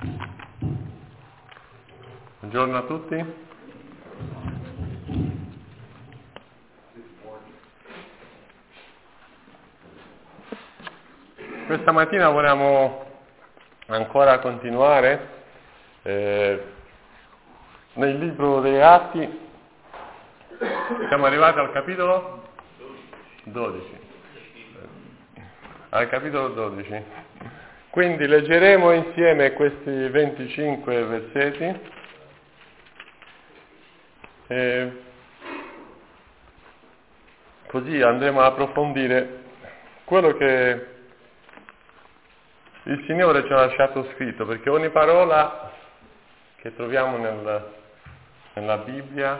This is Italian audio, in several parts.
Buongiorno a tutti. Questa mattina vogliamo ancora continuare nel libro degli Atti. Siamo arrivati al capitolo 12. Al capitolo 12. Quindi leggeremo insieme questi 25 versetti. Così andremo a approfondire quello che il Signore ci ha lasciato scritto, perché ogni parola che troviamo nella Bibbia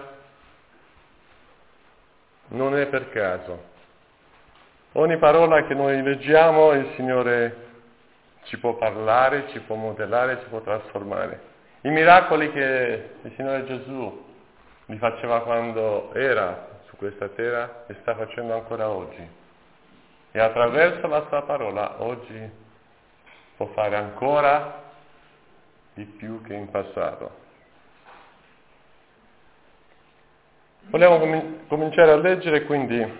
non è per caso. Ogni parola che noi leggiamo il Signore ci può parlare, ci può modellare, ci può trasformare. I miracoli che il Signore Gesù li faceva quando era su questa terra e sta facendo ancora oggi. E attraverso la sua parola oggi può fare ancora di più che in passato. Vogliamo cominciare a leggere, quindi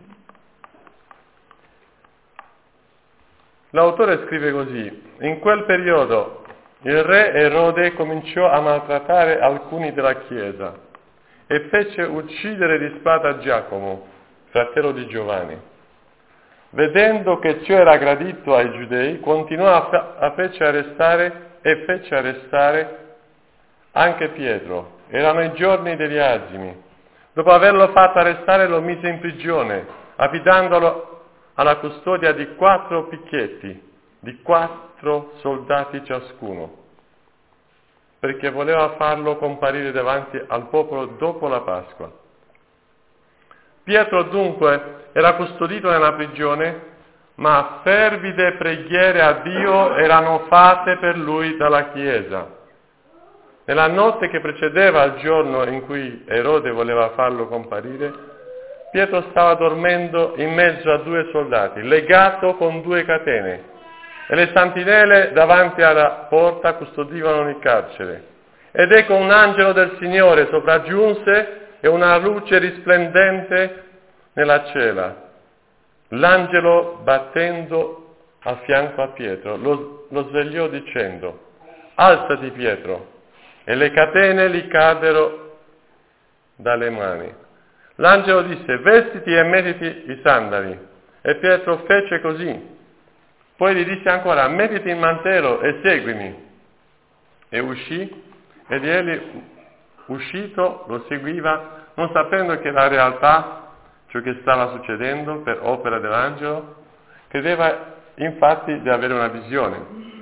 l'autore scrive così: in quel periodo il re Erode cominciò a maltrattare alcuni della Chiesa e fece uccidere di spada Giacomo, fratello di Giovanni. Vedendo che ciò era gradito ai giudei, continuò a fece arrestare anche Pietro. Erano i giorni degli azimi. Dopo averlo fatto arrestare lo mise in prigione, affidandolo alla custodia di 4 picchetti, di 4 soldati ciascuno, perché voleva farlo comparire davanti al popolo dopo la Pasqua. Pietro dunque era custodito nella prigione, ma fervide preghiere a Dio erano fatte per lui dalla Chiesa. Nella notte che precedeva il giorno in cui Erode voleva farlo comparire, Pietro stava dormendo in mezzo a 2 soldati, legato con 2 catene, e le sentinelle davanti alla porta custodivano il carcere. Ed ecco un angelo del Signore sopraggiunse e una luce risplendente nella cella. L'angelo, battendo a fianco a Pietro, lo svegliò dicendo: alzati Pietro, e le catene gli caddero dalle mani. L'angelo disse: vestiti e mettiti i sandali. E Pietro fece così. Poi gli disse ancora: mettiti il mantello e seguimi. E uscì, ed egli, uscito, lo seguiva, non sapendo che la realtà, ciò che stava succedendo per opera dell'angelo, credeva infatti di avere una visione.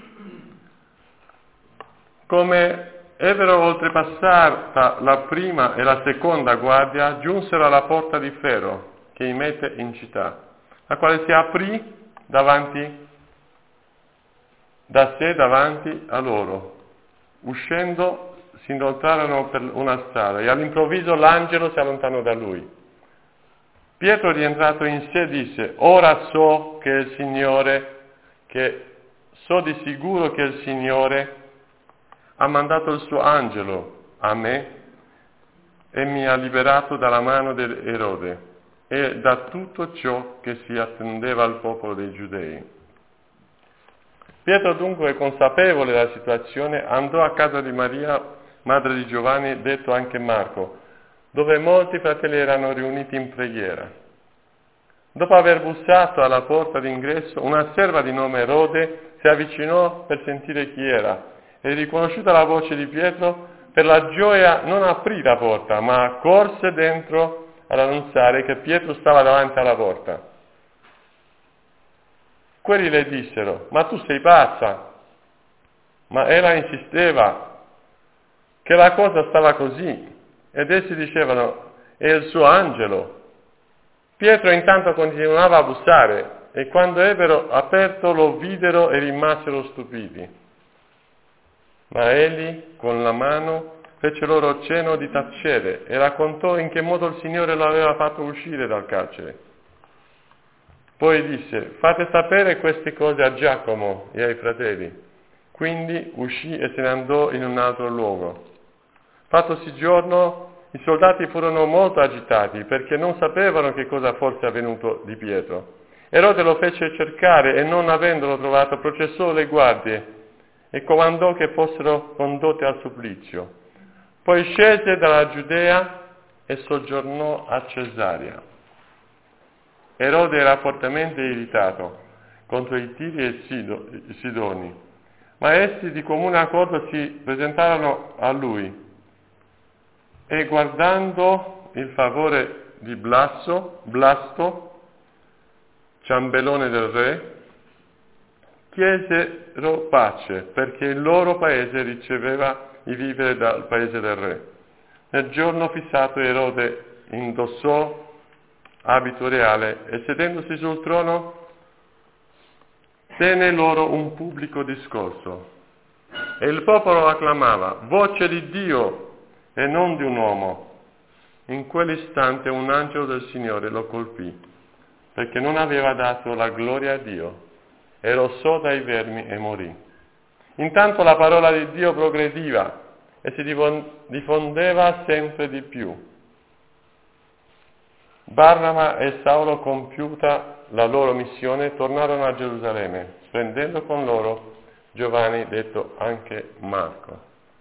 Come ebbero oltrepassata la prima e la seconda guardia, giunsero alla porta di ferro che mette in città, la quale si aprì da sé davanti a loro. Uscendo si inoltrarono per una strada e all'improvviso l'angelo si allontanò da lui. Pietro, rientrato in sé, disse: ora so di sicuro che il Signore ha mandato il suo angelo a me e mi ha liberato dalla mano di Erode e da tutto ciò che si attendeva al popolo dei Giudei. Pietro dunque, consapevole della situazione, andò a casa di Maria, madre di Giovanni, detto anche Marco, dove molti fratelli erano riuniti in preghiera. Dopo aver bussato alla porta d'ingresso, una serva di nome Erode si avvicinò per sentire chi era, e riconosciuta la voce di Pietro, per la gioia non aprì la porta, ma corse dentro ad annunziare che Pietro stava davanti alla porta. Quelli le dissero: ma tu sei pazza? Ma ella insisteva che la cosa stava così, ed essi dicevano: è il suo angelo. Pietro intanto continuava a bussare, e quando ebbero aperto lo videro e rimasero stupiti. Ma egli, con la mano, fece loro cenno di tacere e raccontò in che modo il Signore lo aveva fatto uscire dal carcere. Poi disse: fate sapere queste cose a Giacomo e ai fratelli. Quindi uscì e se ne andò in un altro luogo. Fattosi giorno, i soldati furono molto agitati perché non sapevano che cosa fosse avvenuto di Pietro. Erode lo fece cercare e non avendolo trovato processò le guardie e comandò che fossero condotte al supplizio. Poi scese dalla Giudea e soggiornò a Cesarea. Erode era fortemente irritato contro i Tiri e i Sidoni, ma essi di comune accordo si presentarono a lui e guardando il favore di Blasto, ciambellone del re, chiesero pace perché il loro paese riceveva i viveri dal paese del re. Nel giorno fissato Erode indossò abito reale e sedendosi sul trono tenne loro un pubblico discorso e il popolo acclamava voce di Dio e non di un uomo. In quell'istante un angelo del Signore lo colpì perché non aveva dato la gloria a Dio e rossò dai vermi e morì. Intanto la parola di Dio progrediva e si diffondeva sempre di più. Barnaba e Saulo, compiuta la loro missione, tornarono a Gerusalemme, prendendo con loro Giovanni, detto anche Marco.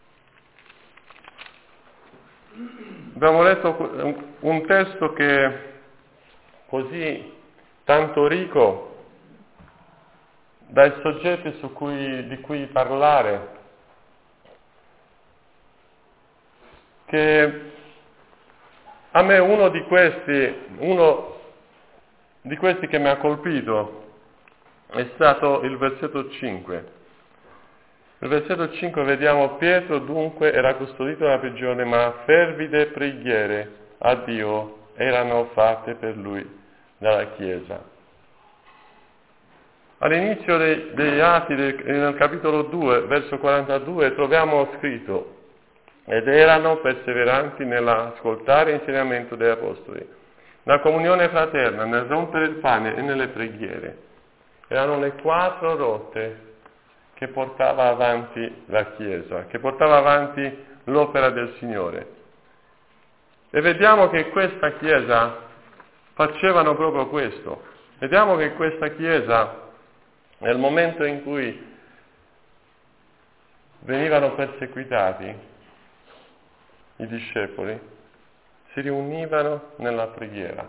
Abbiamo letto un testo che è così tanto ricco dai soggetti di cui parlare, che a me uno di questi che mi ha colpito è stato il versetto 5. Nel versetto 5 vediamo Pietro dunque era custodito nella prigione, ma fervide preghiere a Dio erano fatte per lui dalla Chiesa. All'inizio degli Atti, nel capitolo 2, verso 42, troviamo scritto ed erano perseveranti nell'ascoltare l'insegnamento degli Apostoli, la comunione fraterna, nel rompere il pane e nelle preghiere. Erano le 4 rotte che portava avanti la Chiesa, che portava avanti l'opera del Signore. E vediamo che questa Chiesa facevano proprio questo. Vediamo che questa Chiesa, nel momento in cui venivano perseguitati i discepoli, si riunivano nella preghiera,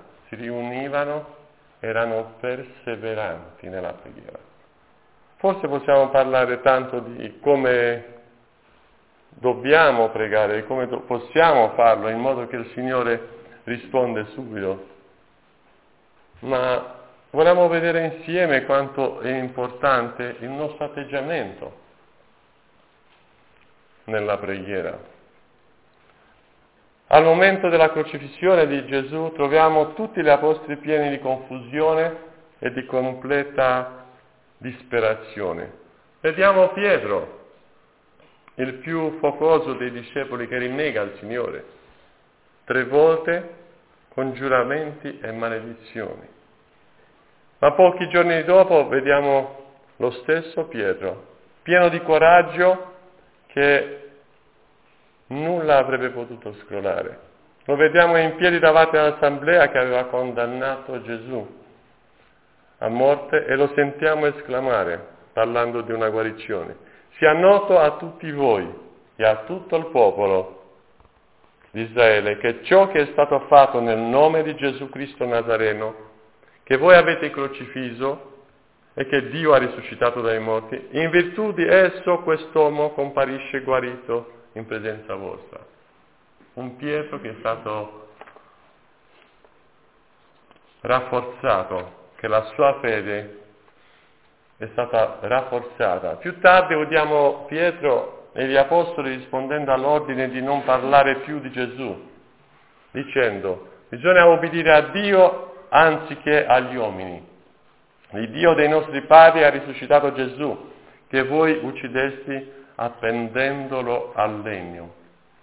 erano perseveranti nella preghiera. Forse possiamo parlare tanto di come dobbiamo pregare, di come possiamo farlo in modo che il Signore risponde subito, ma vogliamo vedere insieme quanto è importante il nostro atteggiamento nella preghiera. Al momento della crocifissione di Gesù troviamo tutti gli apostoli pieni di confusione e di completa disperazione. Vediamo Pietro, il più focoso dei discepoli, che rinnega il Signore 3 volte con giuramenti e maledizioni. Ma pochi giorni dopo vediamo lo stesso Pietro, pieno di coraggio, che nulla avrebbe potuto scrollare. Lo vediamo in piedi davanti all'assemblea che aveva condannato Gesù a morte e lo sentiamo esclamare, parlando di una guarigione: sia noto a tutti voi e a tutto il popolo di Israele che ciò che è stato fatto nel nome di Gesù Cristo Nazareno, che voi avete crocifisso e che Dio ha risuscitato dai morti, in virtù di esso quest'uomo comparisce guarito in presenza vostra. Un Pietro che è stato rafforzato, che la sua fede è stata rafforzata. Più tardi vediamo Pietro e gli apostoli rispondendo all'ordine di non parlare più di Gesù, dicendo: bisogna obbedire a Dio anziché agli uomini. Il Dio dei nostri padri ha risuscitato Gesù, che voi uccidesti appendendolo al legno.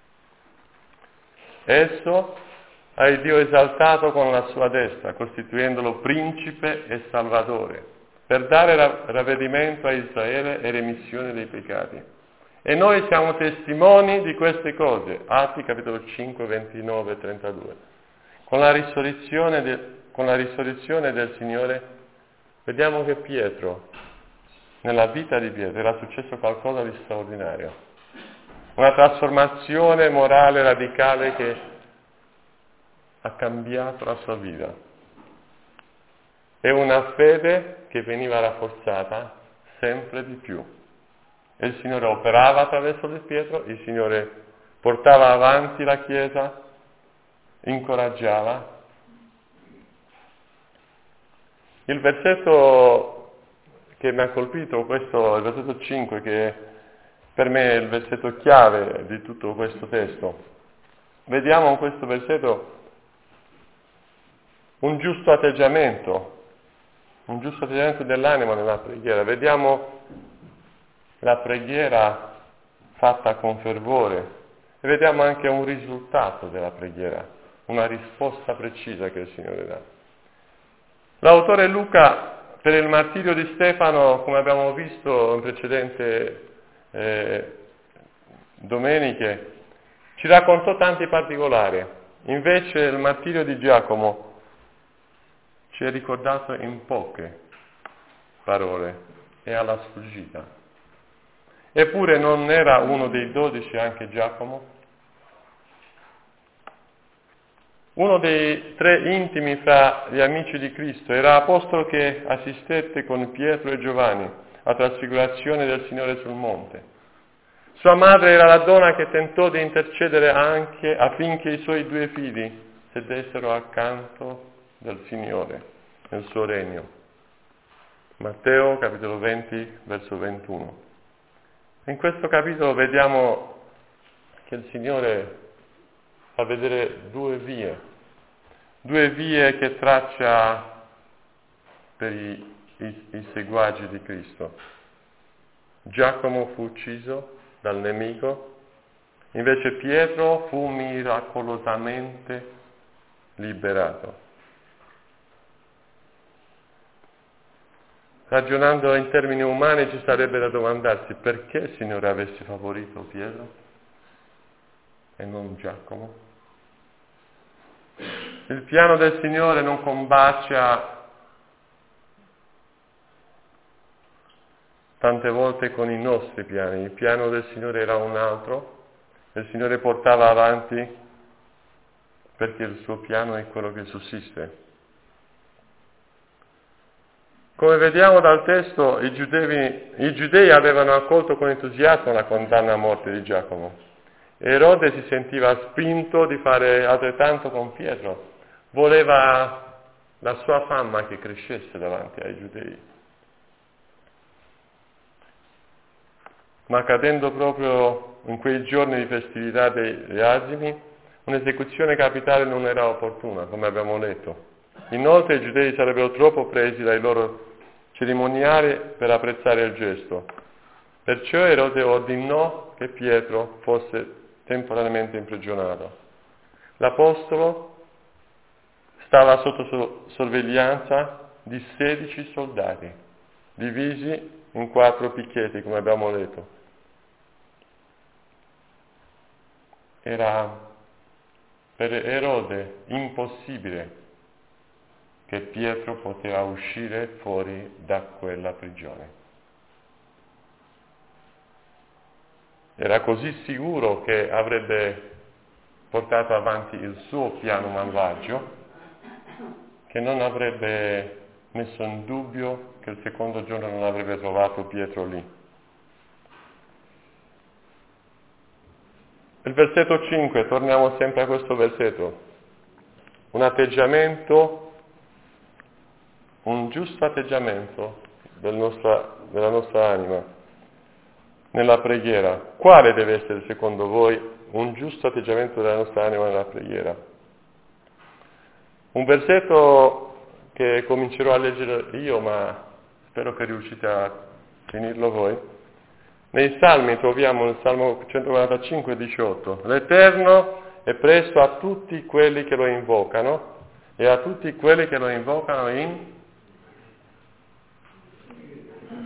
Esso ha il Dio esaltato con la sua destra, costituendolo principe e salvatore, per dare ravvedimento a Israele e remissione dei peccati. E noi siamo testimoni di queste cose. Atti capitolo 5, 29 e 32. Con la risurrezione del Signore vediamo che Pietro, nella vita di Pietro, era successo qualcosa di straordinario. Una trasformazione morale radicale che ha cambiato la sua vita. E una fede che veniva rafforzata sempre di più. E il Signore operava attraverso di Pietro, il Signore portava avanti la Chiesa, incoraggiava. Il versetto che mi ha colpito, questo, il versetto 5, che per me è il versetto chiave di tutto questo testo. Vediamo in questo versetto un giusto atteggiamento dell'anima nella preghiera. Vediamo la preghiera fatta con fervore e vediamo anche un risultato della preghiera, una risposta precisa che il Signore dà. L'autore Luca, per il martirio di Stefano, come abbiamo visto in precedenti domeniche, ci raccontò tanti particolari. Invece il martirio di Giacomo ci è ricordato in poche parole e alla sfuggita. Eppure non era uno dei 12 anche Giacomo? Uno dei 3 intimi fra gli amici di Cristo, era apostolo che assistette con Pietro e Giovanni alla trasfigurazione del Signore sul monte. Sua madre era la donna che tentò di intercedere anche affinché i suoi 2 figli sedessero accanto del Signore nel suo regno. Matteo capitolo 20 verso 21. In questo capitolo vediamo che il Signore fa vedere 2 vie che traccia per i seguaci di Cristo. Giacomo fu ucciso dal nemico, invece Pietro fu miracolosamente liberato. Ragionando in termini umani ci sarebbe da domandarsi perché il Signore avesse favorito Pietro e non Giacomo. Il piano del Signore non combacia tante volte con i nostri piani. Il piano del Signore era un altro, il Signore portava avanti perché il suo piano è quello che sussiste. Come vediamo dal testo, i giudei avevano accolto con entusiasmo la condanna a morte di Giacomo. Erode si sentiva spinto di fare altrettanto con Pietro. Voleva la sua fama che crescesse davanti ai giudei. Ma cadendo proprio in quei giorni di festività degli Asimi, un'esecuzione capitale non era opportuna, come abbiamo letto. Inoltre i giudei sarebbero troppo presi dai loro cerimoniali per apprezzare il gesto. Perciò Erode ordinò che Pietro fosse temporaneamente imprigionato. L'apostolo stava sotto sorveglianza di 16 soldati, divisi in 4 picchetti, come abbiamo letto. Era per Erode impossibile che Pietro poteva uscire fuori da quella prigione. Era così sicuro che avrebbe portato avanti il suo piano malvagio che non avrebbe messo in dubbio che il secondo giorno non avrebbe trovato Pietro lì. Il versetto 5, torniamo sempre a questo versetto. Un giusto atteggiamento della nostra anima nella preghiera. Quale deve essere secondo voi un giusto atteggiamento della nostra anima nella preghiera? Un versetto che comincerò a leggere io, ma spero che riuscite a finirlo voi. Nei Salmi troviamo il Salmo 145, 18. L'Eterno è presto a tutti quelli che lo invocano e a tutti quelli che lo invocano in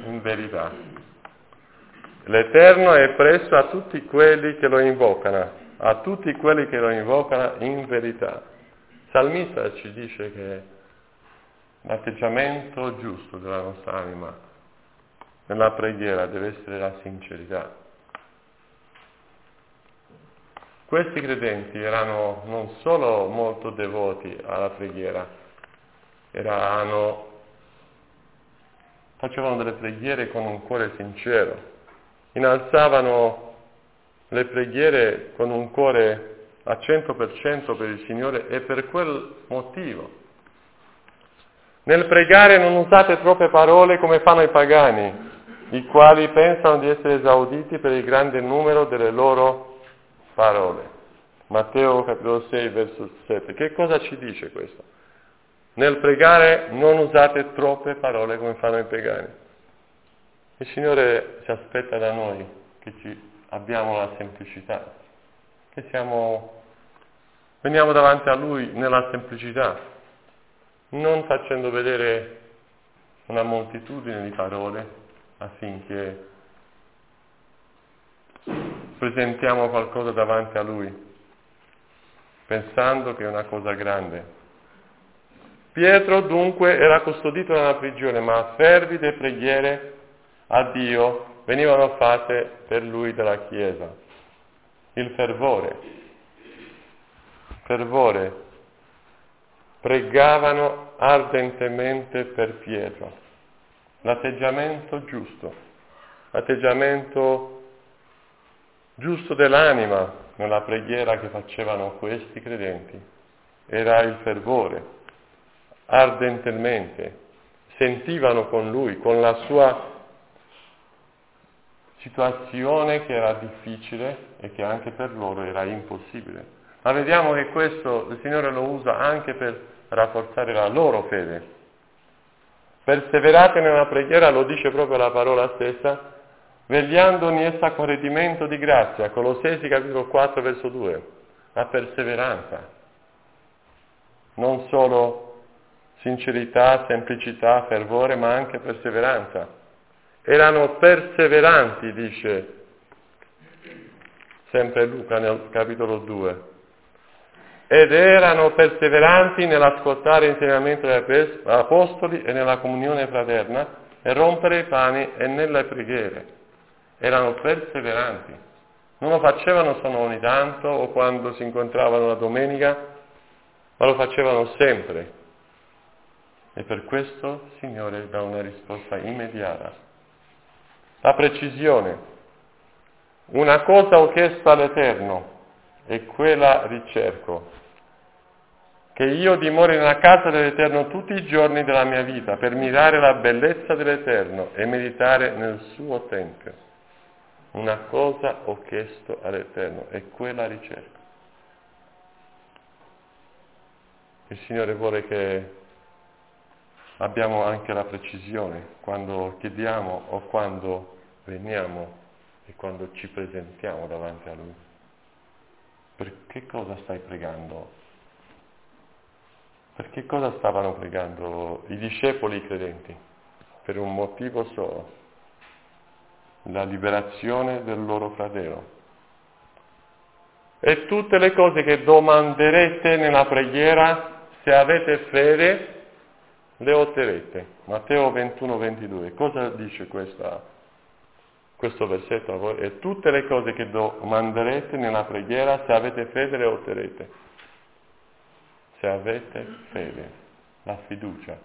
in verità. L'Eterno è presso a tutti quelli che lo invocano, a tutti quelli che lo invocano in verità. Il salmista ci dice che l'atteggiamento giusto della nostra anima nella preghiera deve essere la sincerità. Questi credenti erano non solo molto devoti alla preghiera, facevano delle preghiere con un cuore sincero, innalzavano le preghiere con un cuore a 100% per il Signore e per quel motivo. Nel pregare non usate troppe parole come fanno i pagani, i quali pensano di essere esauditi per il grande numero delle loro parole. Matteo capitolo 6 verso 7. Che cosa ci dice questo? Nel pregare non usate troppe parole come fanno i pagani. Il Signore si aspetta da noi che abbiamo la semplicità, che veniamo davanti a Lui nella semplicità, non facendo vedere una moltitudine di parole affinché presentiamo qualcosa davanti a Lui, pensando che è una cosa grande. Pietro dunque era custodito nella prigione, ma fervide preghiere a Dio venivano fatte per lui dalla Chiesa. Il fervore, pregavano ardentemente per Pietro. L'atteggiamento giusto dell'anima nella preghiera che facevano questi credenti era il fervore, ardentemente, sentivano con lui, con la sua situazione che era difficile e che anche per loro era impossibile. Ma vediamo che questo il Signore lo usa anche per rafforzare la loro fede. Perseverate nella preghiera, lo dice proprio la parola stessa, vegliando ogni essa con redimento di grazia, Colossesi capitolo 4 verso 2, la perseveranza, non solo sincerità, semplicità, fervore, ma anche perseveranza. Erano perseveranti, dice sempre Luca nel capitolo 2, ed erano perseveranti nell'ascoltare l'insegnamento degli apostoli e nella comunione fraterna e rompere i pani e nelle preghiere. Erano perseveranti, non lo facevano solo ogni tanto o quando si incontravano la domenica, ma lo facevano sempre. E per questo il Signore dà una risposta immediata. La precisione. Una cosa ho chiesto all'Eterno e quella ricerco, che io dimori nella casa dell'Eterno tutti i giorni della mia vita per mirare la bellezza dell'Eterno e meditare nel suo tempio. Una cosa ho chiesto all'Eterno e quella ricerco. Il Signore vuole che abbiamo anche la precisione quando chiediamo o quando veniamo e quando ci presentiamo davanti a Lui. Per che cosa stai pregando? Per che cosa stavano pregando i discepoli credenti? Per un motivo solo: la liberazione del loro fratello. E tutte le cose che domanderete nella preghiera, se avete fede, le otterrete. Matteo 21-22. Cosa dice questo versetto a voi? E tutte le cose che domanderete nella preghiera, se avete fede, le otterrete. Se avete fede, la fiducia.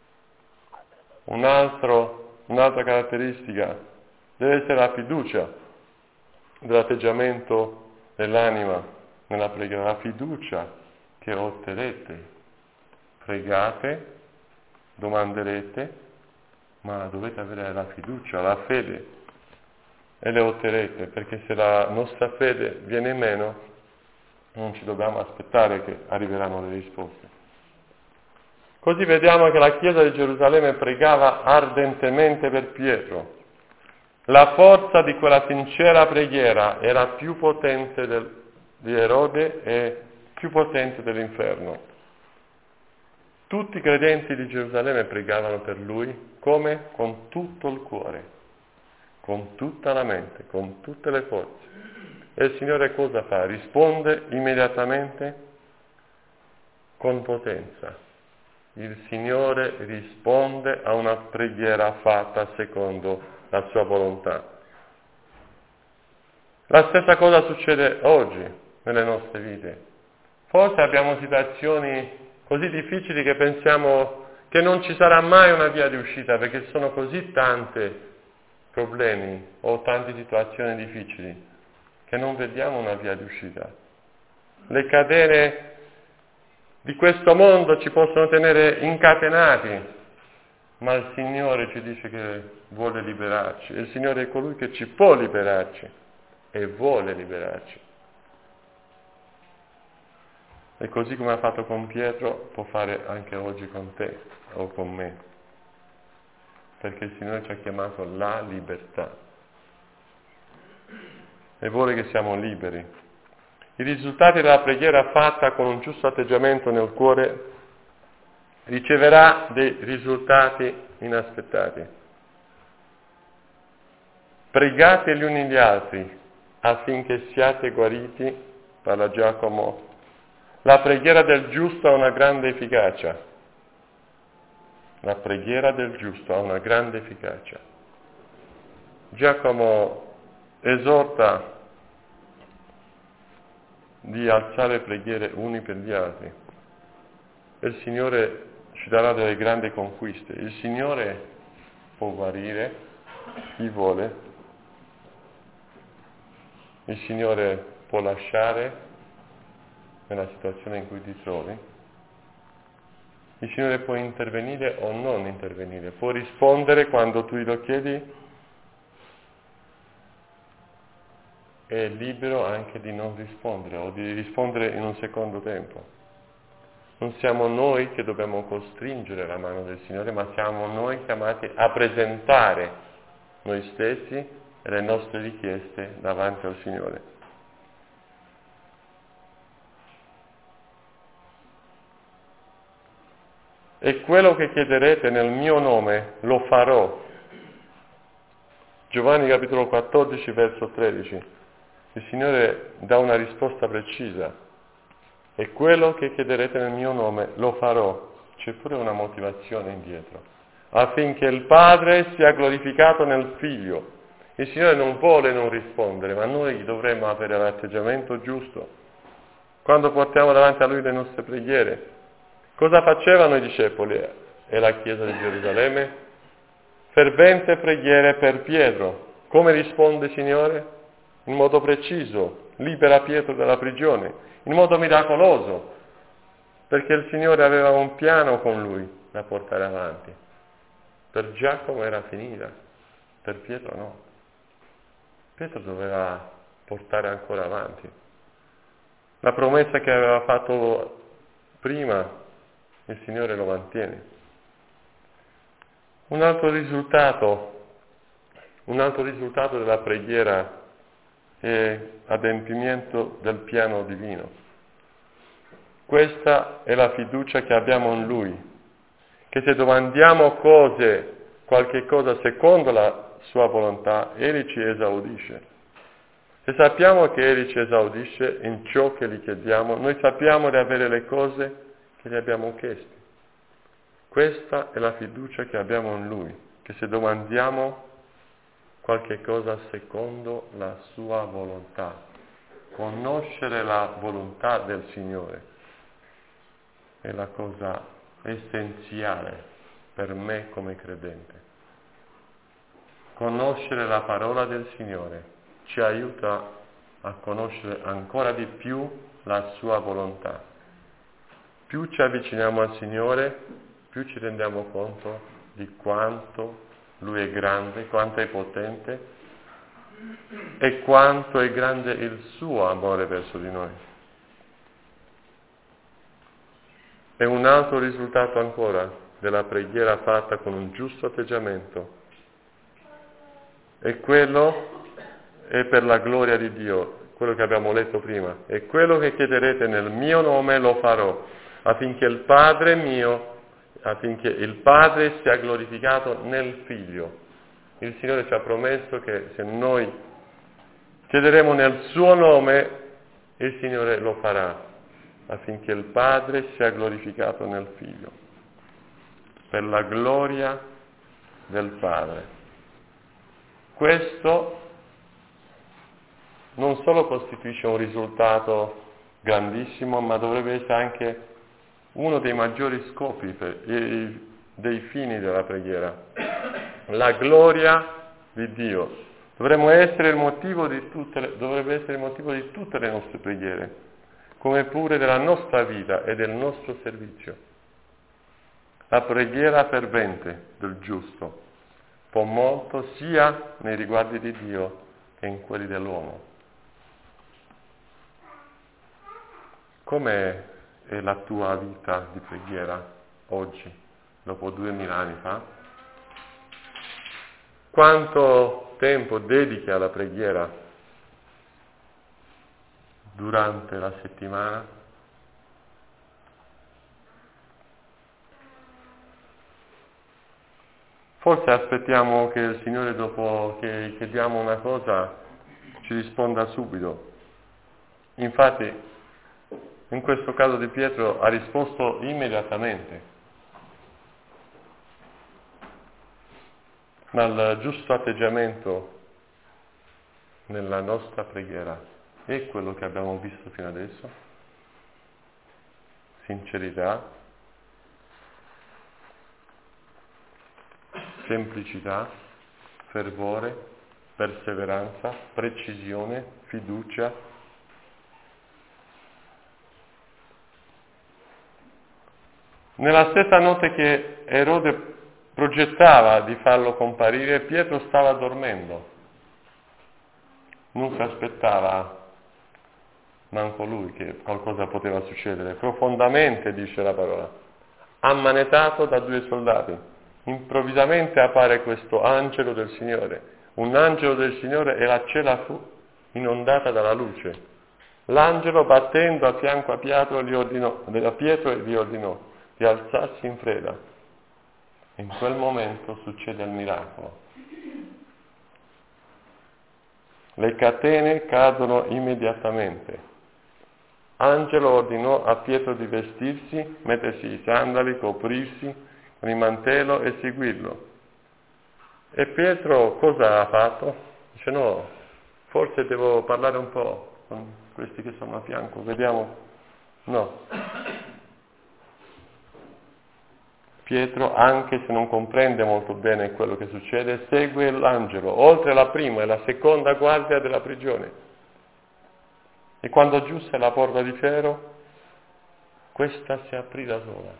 Un'altra caratteristica deve essere la fiducia dell'atteggiamento dell'anima nella preghiera, la fiducia che otterrete. Pregate, domanderete, ma dovete avere la fiducia, la fede, e le otterrete, perché se la nostra fede viene meno, non ci dobbiamo aspettare che arriveranno le risposte. Così vediamo che la Chiesa di Gerusalemme pregava ardentemente per Pietro. La forza di quella sincera preghiera era più potente di Erode e più potente dell'inferno. Tutti i credenti di Gerusalemme pregavano per lui, come? Con tutto il cuore, con tutta la mente, con tutte le forze. E il Signore cosa fa? Risponde immediatamente con potenza. Il Signore risponde a una preghiera fatta secondo la sua volontà. La stessa cosa succede oggi nelle nostre vite. Forse abbiamo situazioni così difficili che pensiamo che non ci sarà mai una via di uscita, perché sono così tanti problemi o tante situazioni difficili che non vediamo una via di uscita. Le catene di questo mondo ci possono tenere incatenati, ma il Signore ci dice che vuole liberarci. Il Signore è colui che ci può liberarci e vuole liberarci. E così come ha fatto con Pietro, può fare anche oggi con te o con me, perché il Signore ci ha chiamato la libertà e vuole che siamo liberi. I risultati della preghiera fatta con un giusto atteggiamento nel cuore riceverà dei risultati inaspettati. Pregate gli uni gli altri affinché siate guariti, parla Giacomo. La preghiera del giusto ha una grande efficacia. La preghiera del giusto ha una grande efficacia. Giacomo esorta di alzare preghiere uni per gli altri. E il Signore ci darà delle grandi conquiste. Il Signore può guarire chi vuole. Il Signore può lasciare nella situazione in cui ti trovi. Il Signore può intervenire o non intervenire, può rispondere quando tu lo chiedi, è libero anche di non rispondere o di rispondere in un secondo tempo. Non siamo noi che dobbiamo costringere la mano del Signore, ma siamo noi chiamati a presentare noi stessi e le nostre richieste davanti al Signore. E quello che chiederete nel mio nome lo farò. Giovanni capitolo 14, verso 13. Il Signore dà una risposta precisa. E quello che chiederete nel mio nome lo farò. C'è pure una motivazione indietro. Affinché il Padre sia glorificato nel Figlio. Il Signore non vuole non rispondere, ma noi dovremmo avere l'atteggiamento giusto. Quando portiamo davanti a Lui le nostre preghiere, cosa facevano i discepoli e la Chiesa di Gerusalemme? Fervente preghiere per Pietro. Come risponde il Signore? In modo preciso, libera Pietro dalla prigione, in modo miracoloso, perché il Signore aveva un piano con lui da portare avanti. Per Giacomo era finita, per Pietro no. Pietro doveva portare ancora avanti. La promessa che aveva fatto prima, il Signore lo mantiene. Un altro risultato della preghiera è adempimento del piano divino. Questa è la fiducia che abbiamo in Lui, che se domandiamo qualche cosa secondo la sua volontà, Egli ci esaudisce. Se sappiamo che Egli ci esaudisce in ciò che gli chiediamo, noi sappiamo di avere le cose che gli abbiamo chiesto. Questa è la fiducia che abbiamo in Lui, che se domandiamo qualche cosa secondo la sua volontà, conoscere la volontà del Signore è la cosa essenziale per me come credente. Conoscere la parola del Signore ci aiuta a conoscere ancora di più la sua volontà. Più ci avviciniamo al Signore, più ci rendiamo conto di quanto Lui è grande, quanto è potente e quanto è grande il suo amore verso di noi. E un altro risultato ancora della preghiera fatta con un giusto atteggiamento è per la gloria di Dio, quello che abbiamo letto prima. E quello che chiederete nel mio nome lo farò, affinché il Padre mio affinché il Padre sia glorificato nel Figlio. Il Signore ci ha promesso che se noi chiederemo nel suo nome, il Signore lo farà, affinché il Padre sia glorificato nel Figlio, per la gloria del Padre. Questo non solo costituisce un risultato grandissimo, ma dovrebbe essere anche uno dei maggiori scopi, dei fini della preghiera. La gloria di Dio dovrebbe essere il motivo di tutte le nostre preghiere, come pure della nostra vita e del nostro servizio. La preghiera fervente del giusto può molto sia nei riguardi di Dio che in quelli dell'uomo. Com'è la tua vita di preghiera oggi, dopo 2000 anni fa? Quanto tempo dedichi alla preghiera durante la settimana? Forse aspettiamo che il Signore, dopo che chiediamo una cosa, ci risponda subito. Infatti, in questo caso di Pietro ha risposto immediatamente, ma il giusto atteggiamento nella nostra preghiera è quello che abbiamo visto fino adesso: sincerità, semplicità, fervore, perseveranza, precisione, fiducia. Nella stessa notte che Erode progettava di farlo comparire, Pietro stava dormendo. Non si aspettava manco lui che qualcosa poteva succedere. Profondamente, dice la parola, ammanetato da 2 soldati. Improvvisamente appare questo angelo del Signore. Un angelo del Signore e la cella fu inondata dalla luce. L'angelo, battendo a fianco a Pietro, gli ordinò di alzarsi in freda. In quel momento succede il miracolo. Le catene cadono immediatamente. Angelo ordinò a Pietro di vestirsi, mettersi i sandali, coprirsi con il mantello e seguirlo. E Pietro cosa ha fatto? Dice: no, forse devo parlare un po' con questi che sono a fianco, vediamo. No. Pietro, anche se non comprende molto bene quello che succede, segue l'angelo, oltre la prima e la seconda guardia della prigione. E quando giunse alla porta di ferro, questa si aprì da sola.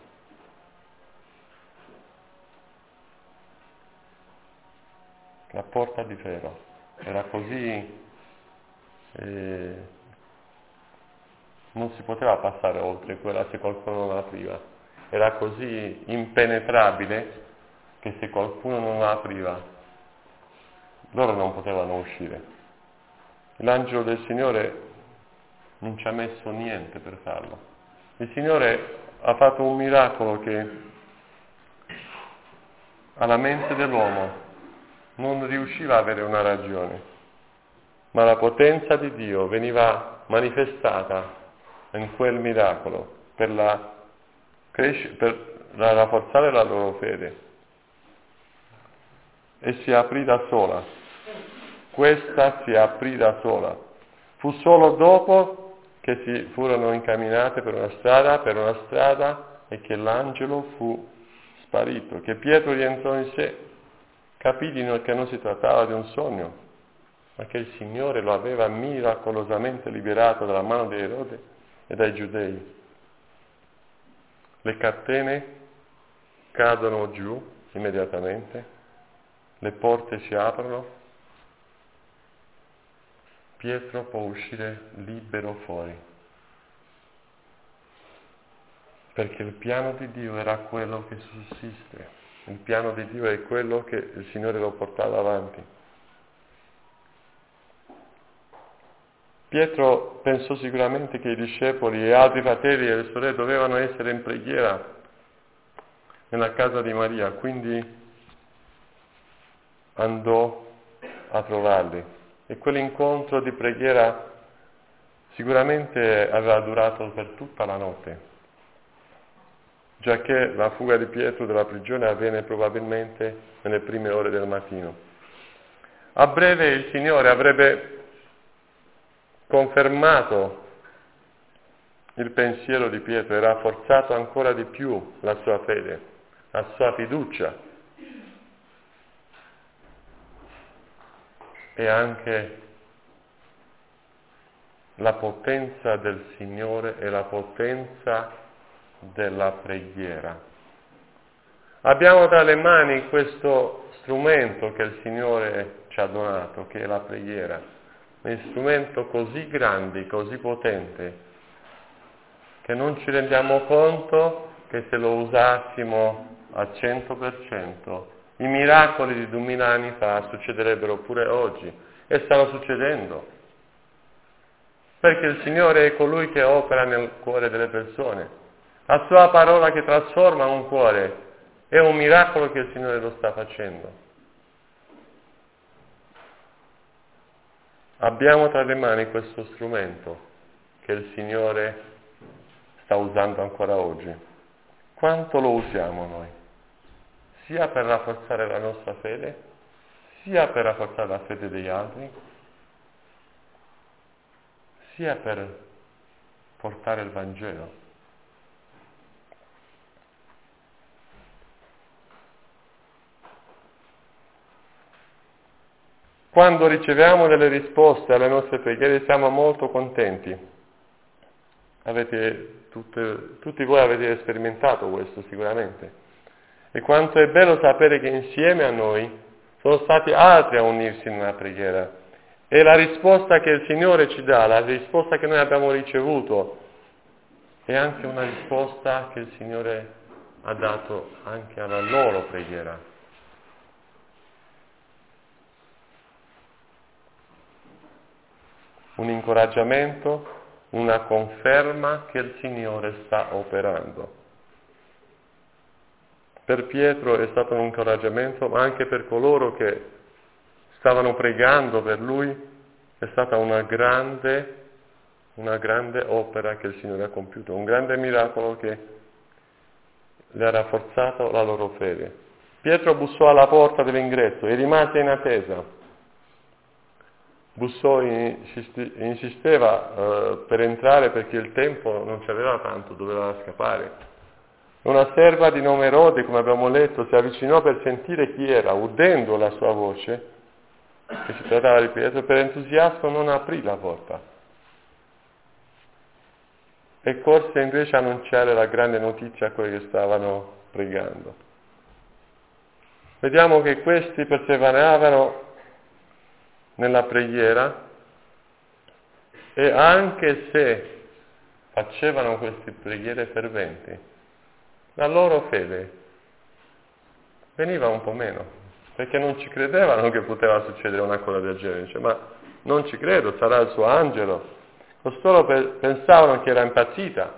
La porta di ferro era così, non si poteva passare oltre quella se qualcuno non la apriva. Era così impenetrabile che se qualcuno non la apriva, loro non potevano uscire. L'angelo del Signore non ci ha messo niente per farlo. Il Signore ha fatto un miracolo che alla mente dell'uomo non riusciva a avere una ragione, ma la potenza di Dio veniva manifestata in quel miracolo per rafforzare la loro fede, e si aprì da sola. Questa si aprì da sola. Fu solo dopo che si furono incamminate per una strada e che l'angelo fu sparito, che Pietro rientrò in sé, capì che non si trattava di un sogno, ma che il Signore lo aveva miracolosamente liberato dalla mano di Erode e dai giudei. Le catene cadono giù immediatamente, le porte si aprono, Pietro può uscire libero fuori, perché il piano di Dio era quello che sussiste, il piano di Dio è quello che il Signore lo portava avanti. Pietro pensò sicuramente che i discepoli e altri fratelli e le sorelle dovevano essere in preghiera, nella casa di Maria, quindi andò a trovarli. E quell'incontro di preghiera sicuramente aveva durato per tutta la notte, giacché la fuga di Pietro dalla prigione avvenne probabilmente nelle prime ore del mattino. A breve il Signore avrebbe confermato il pensiero di Pietro e rafforzato ancora di più la sua fede, la sua fiducia e anche la potenza del Signore e la potenza della preghiera. Abbiamo tra le mani questo strumento che il Signore ci ha donato, che è la preghiera, un strumento così grande, così potente, che non ci rendiamo conto che se lo usassimo al 100%, i miracoli di 2000 anni fa succederebbero pure oggi e stanno succedendo. Perché il Signore è colui che opera nel cuore delle persone. La sua parola che trasforma un cuore è un miracolo che il Signore lo sta facendo. Abbiamo tra le mani questo strumento che il Signore sta usando ancora oggi. Quanto lo usiamo noi? Sia per rafforzare la nostra fede, sia per rafforzare la fede degli altri, sia per portare il Vangelo. Quando riceviamo delle risposte alle nostre preghiere siamo molto contenti. Tutti voi avete sperimentato questo sicuramente. E quanto è bello sapere che insieme a noi sono stati altri a unirsi in una preghiera. E la risposta che il Signore ci dà, la risposta che noi abbiamo ricevuto, è anche una risposta che il Signore ha dato anche alla loro preghiera. Un incoraggiamento, una conferma che il Signore sta operando. Per Pietro è stato un incoraggiamento, ma anche per coloro che stavano pregando per lui è stata una grande opera che il Signore ha compiuto, un grande miracolo che le ha rafforzato la loro fede. Pietro bussò alla porta dell'ingresso e rimase in attesa. Bussò, insisteva per entrare perché il tempo non c'aveva tanto, doveva scappare. Una serva di nome Erode, come abbiamo letto, si avvicinò per sentire chi era, udendo la sua voce, che si trattava di Pietro, e per entusiasmo non aprì la porta. E corse invece a annunciare la grande notizia a quelli che stavano pregando. Vediamo che questi perseveravano nella preghiera e anche se facevano queste preghiere ferventi, la loro fede veniva un po' meno, perché non ci credevano che poteva succedere una cosa del genere. Dice, ma non ci credo, sarà il suo angelo. Costoro pensavano che era impazzita,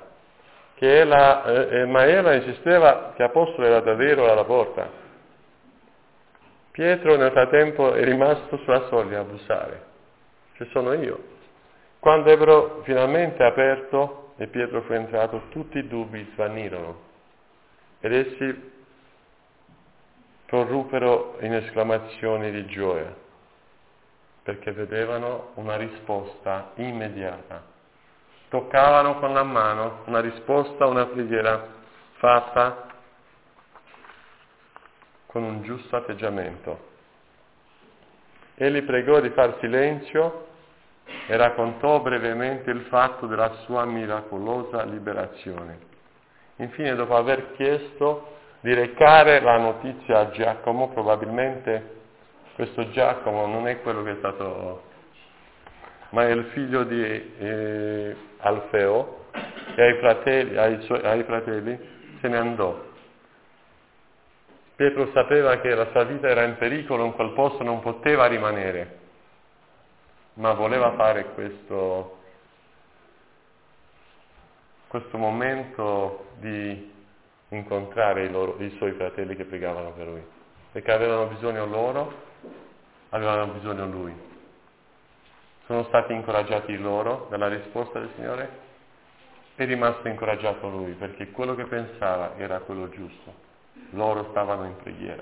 ma ella insisteva che l'apostolo era davvero alla porta. Pietro nel frattempo è rimasto sulla soglia a bussare. Ci sono io. Quando ebbero finalmente aperto e Pietro fu entrato, tutti i dubbi svanirono ed essi prorruppero in esclamazioni di gioia, perché vedevano una risposta immediata. Toccavano con la mano una risposta a una preghiera fatta con un giusto atteggiamento. Egli pregò di far silenzio e raccontò brevemente il fatto della sua miracolosa liberazione. Infine, dopo aver chiesto di recare la notizia a Giacomo, probabilmente questo Giacomo non è quello che è stato, ma è il figlio di Alfeo, e ai fratelli se ne andò. Pietro sapeva che la sua vita era in pericolo, in quel posto non poteva rimanere, ma voleva fare questo momento di incontrare i suoi fratelli che pregavano per lui, perché avevano bisogno loro, avevano bisogno lui. Sono stati incoraggiati loro dalla risposta del Signore, è rimasto incoraggiato lui, perché quello che pensava era quello giusto. Loro stavano in preghiera.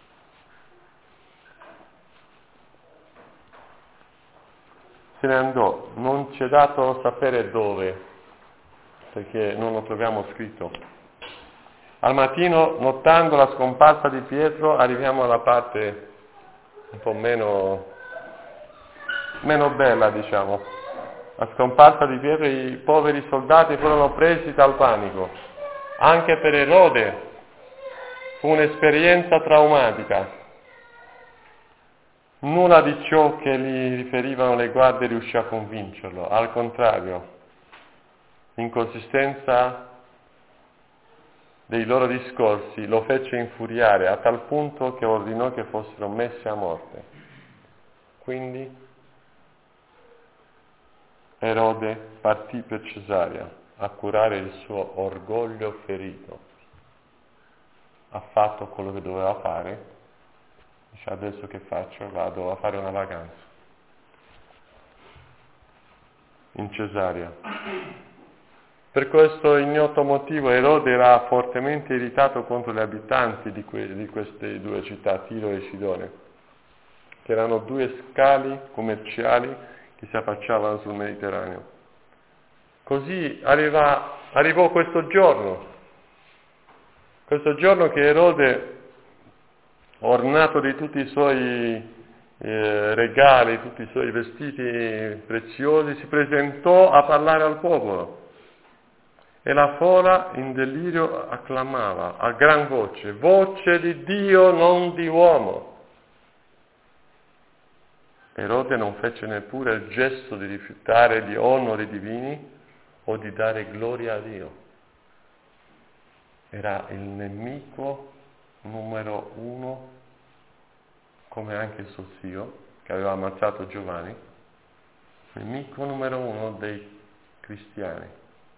Se ne andò, non ci è dato sapere dove, perché non lo troviamo scritto. Al mattino, notando la scomparsa di Pietro, arriviamo alla parte un po' meno bella, diciamo. La scomparsa di Pietro, i poveri soldati furono presi dal panico. Anche per Erode fu un'esperienza traumatica. Nulla di ciò che gli riferivano le guardie riuscì a convincerlo, al contrario, l'inconsistenza dei loro discorsi lo fece infuriare a tal punto che ordinò che fossero messi a morte. Quindi Erode partì per Cesarea a curare il suo orgoglio ferito. Ha fatto quello che doveva fare. Dice: adesso che faccio? Vado a fare una vacanza in Cesarea. Per questo ignoto motivo Erode era fortemente irritato contro gli abitanti di queste due città, Tiro e Sidone, che erano due scali commerciali che si affacciavano sul Mediterraneo. Così arrivò questo giorno che Erode, ornato di tutti i suoi regali, tutti i suoi vestiti preziosi, si presentò a parlare al popolo. E la folla in delirio acclamava a gran voce: voce di Dio, non di uomo. Erode non fece neppure il gesto di rifiutare gli onori divini o di dare gloria a Dio. Era il nemico numero uno, come anche il suo zio, che aveva ammazzato Giovanni, nemico numero uno dei cristiani.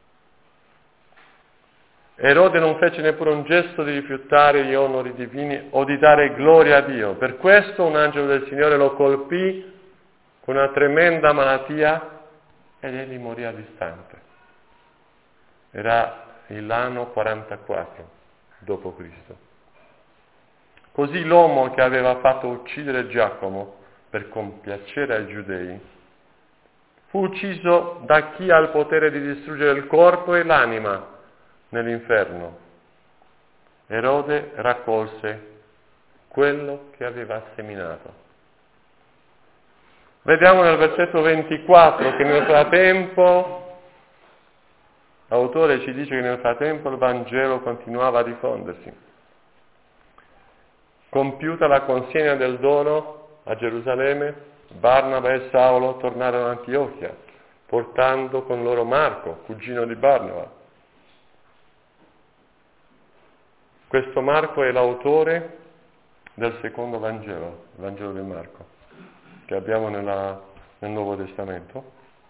Erode non fece neppure un gesto di rifiutare gli onori divini o di dare gloria a Dio. Per questo un angelo del Signore lo colpì con una tremenda malattia ed egli morì all'istante. Era l'anno 44 d.C. Così l'uomo che aveva fatto uccidere Giacomo per compiacere ai giudei fu ucciso da chi ha il potere di distruggere il corpo e l'anima nell'inferno. Erode raccolse quello che aveva seminato. Vediamo nel versetto 24 che nel frattempo, l'autore ci dice che nel frattempo il Vangelo continuava a diffondersi. Compiuta la consegna del dono a Gerusalemme, Barnaba e Saulo tornarono a Antiochia, portando con loro Marco, cugino di Barnaba. Questo Marco è l'autore del secondo Vangelo, il Vangelo di Marco, che abbiamo nel Nuovo Testamento.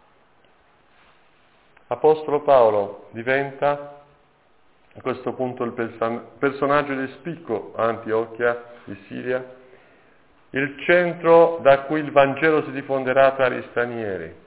Apostolo Paolo diventa a questo punto il personaggio di spicco a Antiochia di Siria, il centro da cui il Vangelo si diffonderà tra gli stranieri.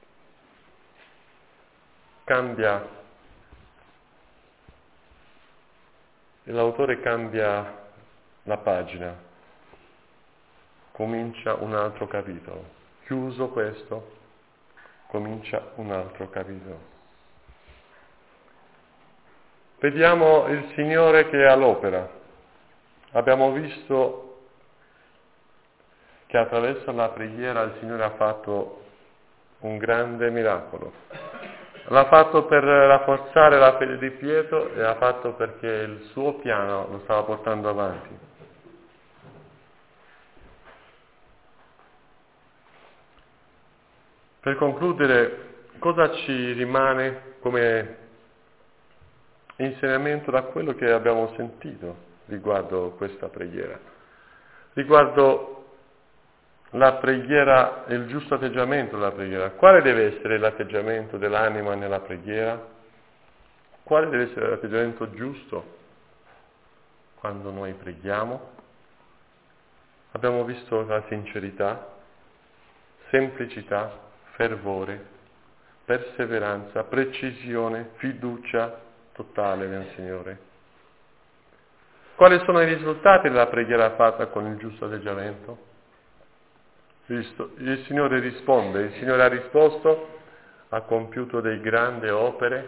L'autore cambia la pagina, comincia un altro capitolo. Chiuso questo, comincia un altro capitolo. Vediamo il Signore che è all'opera. Abbiamo visto che attraverso la preghiera il Signore ha fatto un grande miracolo. L'ha fatto per rafforzare la fede di Pietro e l'ha fatto perché il suo piano lo stava portando avanti. Per concludere, cosa ci rimane come insegnamento da quello che abbiamo sentito riguardo questa preghiera? Riguardo la preghiera e il giusto atteggiamento della preghiera. Quale deve essere l'atteggiamento dell'anima nella preghiera? Quale deve essere l'atteggiamento giusto quando noi preghiamo. Abbiamo visto la sincerità, semplicità, fervore, perseveranza, precisione, fiducia totale nel Signore. Quali sono i risultati della preghiera fatta con il giusto atteggiamento? Il Signore risponde, il Signore ha risposto, ha compiuto delle grandi opere,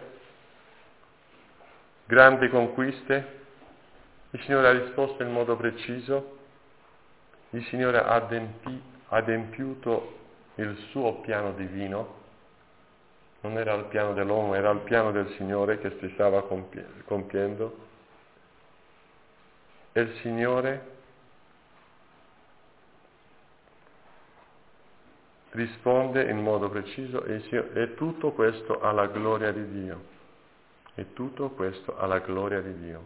grandi conquiste, il Signore ha risposto in modo preciso, il Signore ha adempiuto il suo piano divino, non era il piano dell'uomo, era il piano del Signore che si stava compiendo, e il Signore risponde in modo preciso e tutto questo alla gloria di Dio. E tutto questo alla gloria di Dio.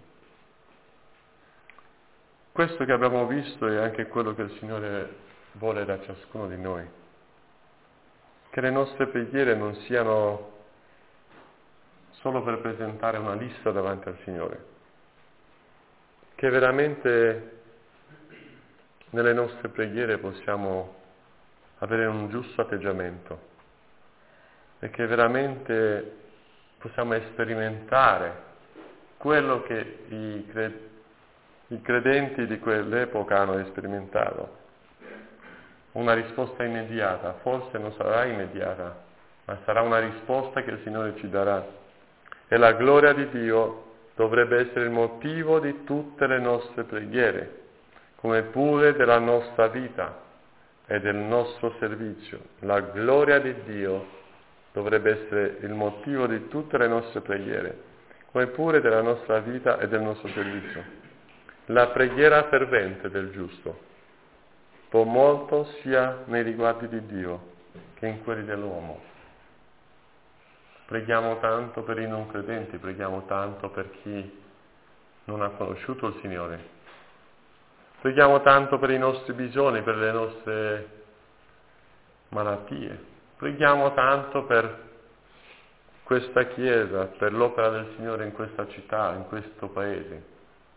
Questo che abbiamo visto è anche quello che il Signore vuole da ciascuno di noi. Che le nostre preghiere non siano solo per presentare una lista davanti al Signore. Che veramente nelle nostre preghiere possiamo avere un giusto atteggiamento e che veramente possiamo sperimentare quello che i credenti di quell'epoca hanno sperimentato. Una risposta immediata, forse non sarà immediata, ma sarà una risposta che il Signore ci darà. E la gloria di Dio dovrebbe essere il motivo di tutte le nostre preghiere, come pure della nostra vita e del nostro servizio. La gloria di Dio dovrebbe essere il motivo di tutte le nostre preghiere, come pure della nostra vita e del nostro servizio. La preghiera fervente del giusto può molto sia nei riguardi di Dio che in quelli dell'uomo. Preghiamo tanto per i non credenti, preghiamo tanto per chi non ha conosciuto il Signore. Preghiamo tanto per i nostri bisogni, per le nostre malattie. Preghiamo tanto per questa Chiesa, per l'opera del Signore in questa città, in questo paese.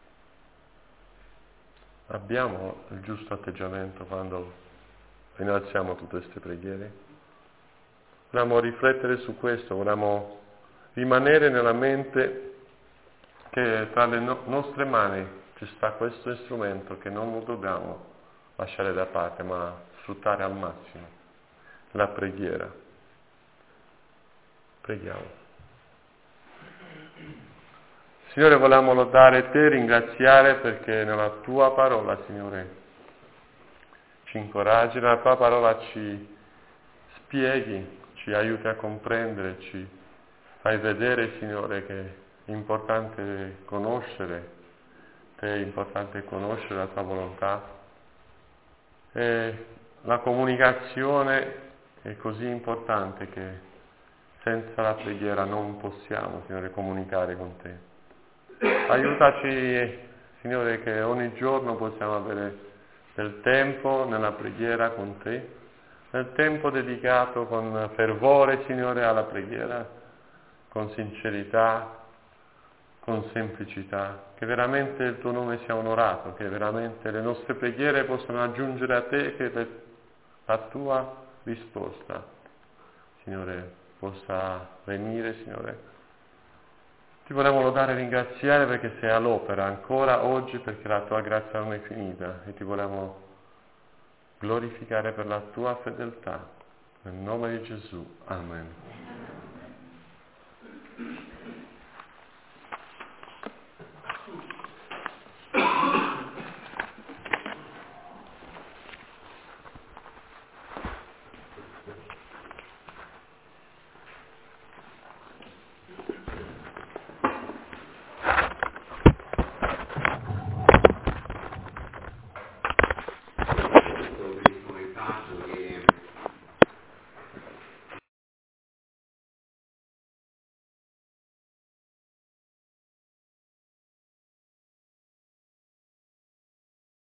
Abbiamo il giusto atteggiamento quando innalziamo tutte queste preghiere? Vogliamo riflettere su questo, vogliamo rimanere nella mente che tra le nostre mani ci sta questo strumento che non lo dobbiamo lasciare da parte, ma sfruttare al massimo, la preghiera. Preghiamo. Signore, vogliamo lodare Te, ringraziare perché nella Tua parola, Signore, ci incoraggi, nella Tua parola ci spieghi, ci aiuti a comprendere, ci fai vedere, Signore, che è importante conoscere Te, è importante conoscere la Tua volontà. E la comunicazione è così importante che senza la preghiera non possiamo, Signore, comunicare con Te. Aiutaci, Signore, che ogni giorno possiamo avere del tempo nella preghiera con Te, del tempo dedicato con fervore, Signore, alla preghiera, con sincerità, con semplicità, che veramente il Tuo nome sia onorato, che veramente le nostre preghiere possano aggiungere a Te, che la Tua risposta, Signore, possa venire, Signore. Ti vogliamo lodare e ringraziare perché sei all'opera ancora oggi, perché la Tua grazia non è finita, e Ti vogliamo glorificare per la Tua fedeltà. Nel nome di Gesù. Amen.